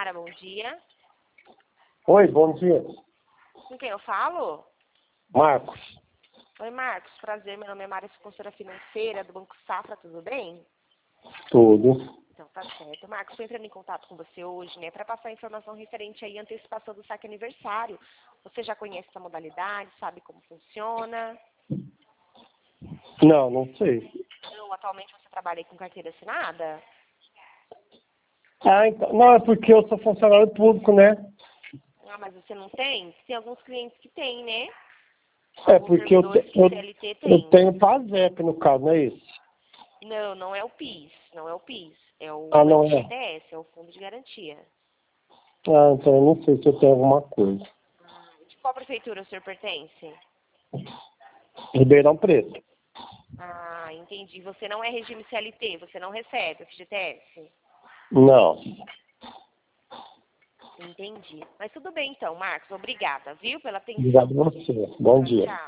Sanara, bom dia. Oi, bom dia. Com quem eu falo? Marcos. Oi, Marcos. Prazer, meu nome é Maria, sou consultora financeira do Banco Safra, tudo bem? Tudo. Então, tá certo. Marcos, estou entrando em contato com você hoje, né, para passar informação referente aí à antecipação do saque aniversário. Você já conhece essa modalidade, sabe como funciona? Não, não sei. Não, atualmente você trabalha aí com carteira assinada? Ah, então, não, é porque eu sou funcionário público, né? Ah, mas você não tem? Tem alguns clientes que têm, né? É Alguns porque servidores que CLT eu tem. tenho PASEP, no caso, não é isso? Não, não é o PIS. Não é o PIS. É o Ah, não é? FGTS, é o Fundo de Garantia. Ah, então eu não sei se eu tenho alguma coisa. De qual prefeitura o senhor pertence? Ribeirão Preto. Ah, entendi. Você não é regime CLT, você não recebe o FGTS? Não. Entendi. Mas tudo bem então, Marcos. Obrigada, viu, pela atenção. Obrigado a você. Bom Tchau, dia. tchau.